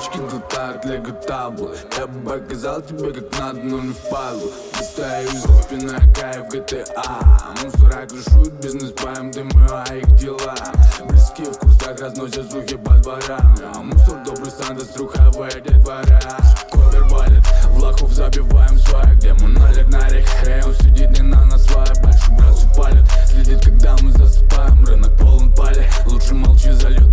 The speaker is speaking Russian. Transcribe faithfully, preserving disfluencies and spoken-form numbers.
Ручки глотают лего табло. Я бы показал тебе как надо, но не впадлу. Достаю за спиной кайф джи ти эй. Мусора крышуют бизнес по эм дэ эм, а их дела близкие в кустах разносят слухи по дворам. А мусор добрый Санта, струховые детвора. Ковер валит, в лохов забиваем свай. Где монолит на рек, эй, он сидит не на нас свай. Большой брат все палит, следит, когда мы засыпаем. Рынок полон пали, лучше молчи, зальет